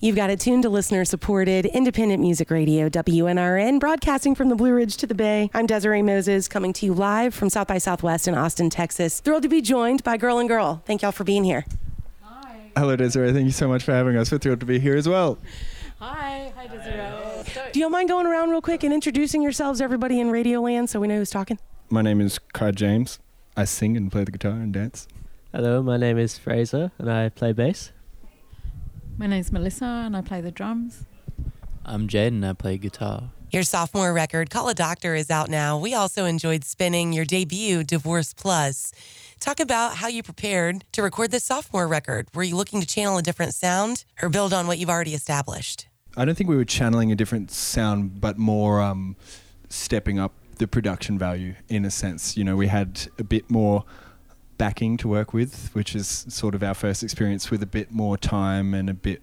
You've got it tuned to listener-supported independent music radio, WNRN, broadcasting from the Blue Ridge to the Bay. I'm Desiree Moses, coming to you live from South by Southwest in Austin, Texas. Thrilled to be joined by Girl and Girl. Thank y'all for being here. Hi. Hello, Desiree. Thank you so much for having us. We're thrilled to be here as well. Hi. Hi, Desiree. Do y'all mind going around real quick and introducing yourselves, everybody in Radio Land, so we know who's talking? My name is Kai James. I sing and play the guitar and dance. Hello, my name is Fraser and I play bass. My name's Melissa and I play the drums. I'm Jade and I play guitar. Your sophomore record, Call a Doctor, is out now. We also enjoyed spinning your debut, Divorce Plus. Talk about how you prepared to record this sophomore record. Were you looking to channel a different sound or build on what you've already established? I don't think we were channeling a different sound, but more stepping up the production value in a sense. You know, we had a bit more backing to work with, which is sort of our first experience with a bit more time and a bit,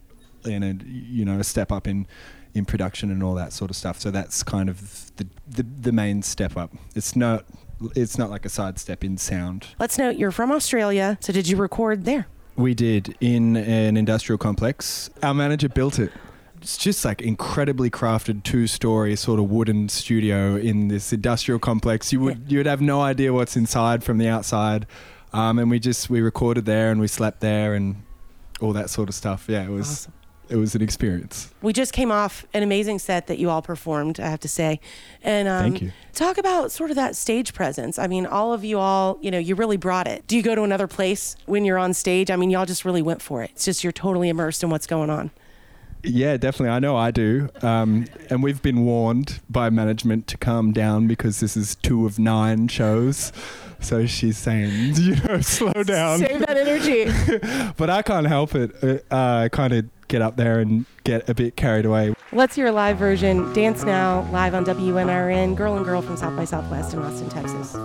a step up in production and all that sort of stuff. So that's kind of the main step up. It's not like a side step in sound. Let's note you're from Australia, so did you record there? We did, in an industrial complex. Our manager built it. It's just like incredibly crafted 2-story sort of wooden studio in this industrial complex. You would have no idea what's inside from the outside. And we recorded there and we slept there and all that sort of stuff. Yeah, it was awesome. It was an experience. We just came off an amazing set that you all performed, I have to say. And thank you. Talk about sort of that stage presence. I mean, all of you all, you really brought it. Do you go to another place when you're on stage? I mean, y'all just really went for it. It's just you're totally immersed in what's going on. Yeah, definitely. I know I do. And we've been warned by management to calm down because this is 2 of 9 shows. So she's saying, slow down. Save that energy. But I can't help it. I kind of get up there and get a bit carried away. Let's hear a live version. Dance Now, live on WNRN, Girl and Girl from South by Southwest in Austin, Texas.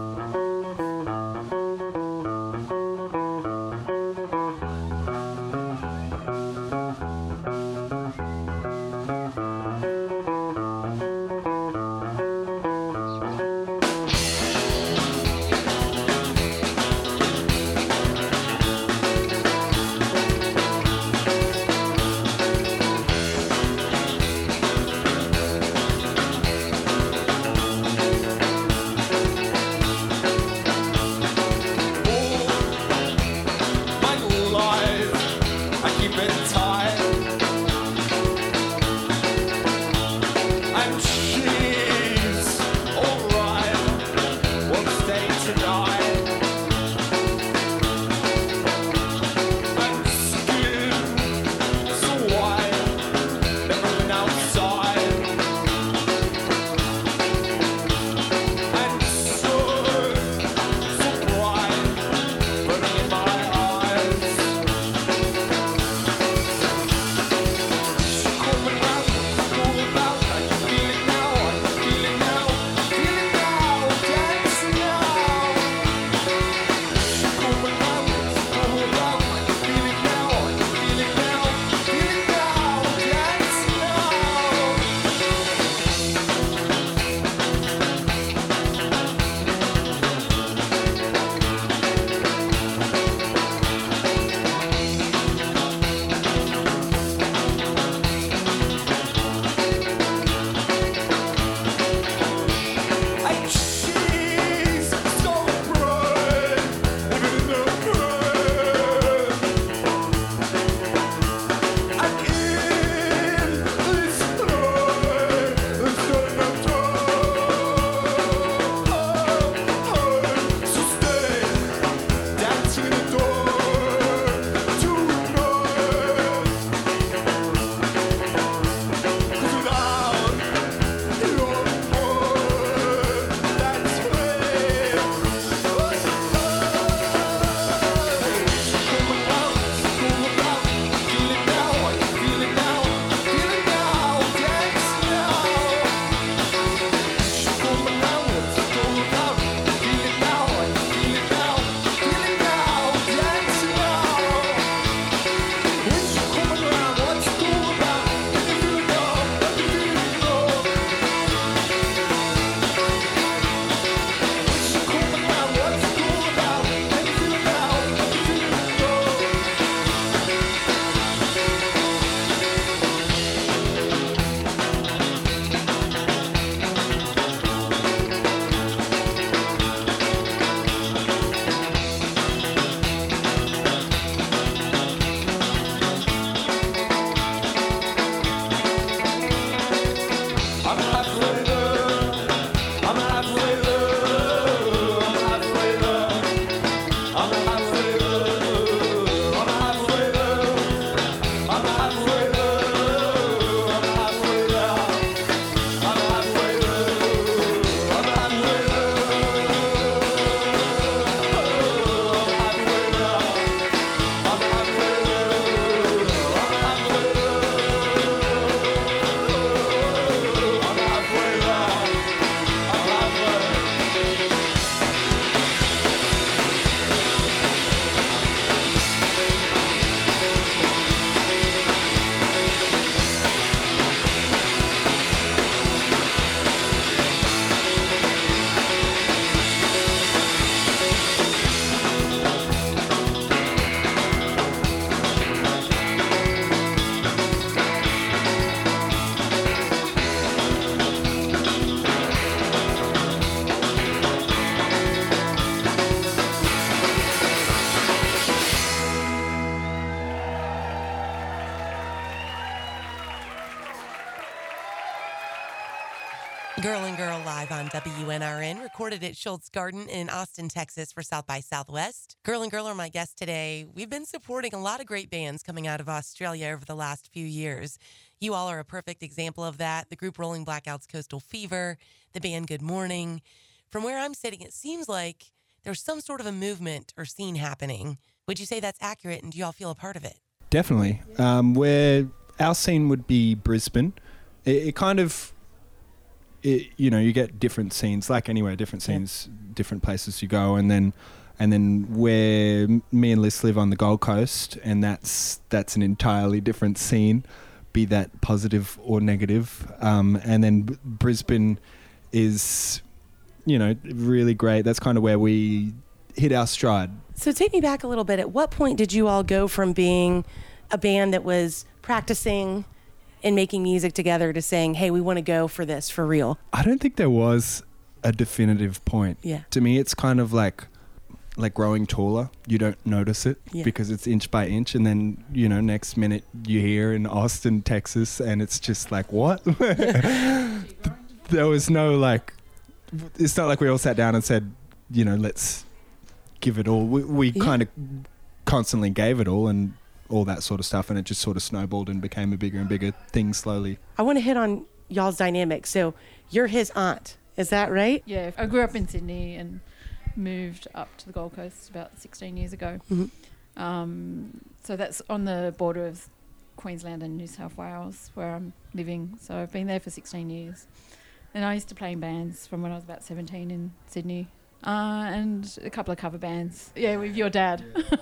Girl and Girl live on WNRN, recorded at Schultz Garden in Austin, Texas for South by Southwest. Girl and Girl are my guests today. We've been supporting a lot of great bands coming out of Australia over the last few years. You all are a perfect example of that. The group Rolling Blackouts Coastal Fever, the band Good Morning. From where I'm sitting, it seems like there's some sort of a movement or scene happening. Would you say that's accurate, and do you all feel a part of it? Definitely. Where our scene would be Brisbane. It kind of... you get different scenes, like anywhere, different scenes, different places you go, and then where me and Liz live on the Gold Coast, and that's an entirely different scene, be that positive or negative. And then Brisbane is, really great. That's kind of where we hit our stride. So take me back a little bit. At what point did you all go from being a band that was practicing and making music together to saying, hey, we want to go for this for real? I don't think there was a definitive point. Yeah. To me, it's kind of like growing taller. You don't notice it because it's inch by inch. And then, next minute you're here in Austin, Texas, and it's just like, what? There was no it's not like we all sat down and said, let's give it all. We kind of constantly gave it all and all that sort of stuff, and it just sort of snowballed and became a bigger and bigger thing slowly. I want to hit on y'all's dynamic. So you're his aunt, is that right? Yeah, I grew up in Sydney and moved up to the Gold Coast about 16 years ago. Mm-hmm. So that's on the border of Queensland and New South Wales where I'm living. So I've been there for 16 years. And I used to play in bands from when I was about 17 in Sydney. And a couple of cover bands. Yeah, with your dad.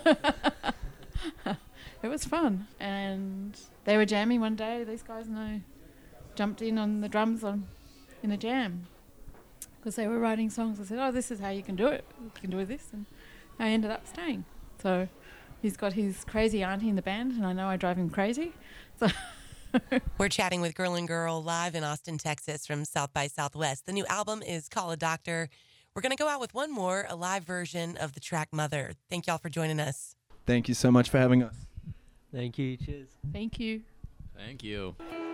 It was fun, and they were jamming one day, these guys, and I jumped in on the drums in a jam because they were writing songs. I said, oh, this is how you can do it. You can do this, and I ended up staying. So he's got his crazy auntie in the band, and I know I drive him crazy. So We're chatting with Girl and Girl live in Austin, Texas from South by Southwest. The new album is Call a Doctor. We're going to go out with one more, a live version of the track Mother. Thank y'all for joining us. Thank you so much for having us. Thank you. Cheers. thank you. Thank you.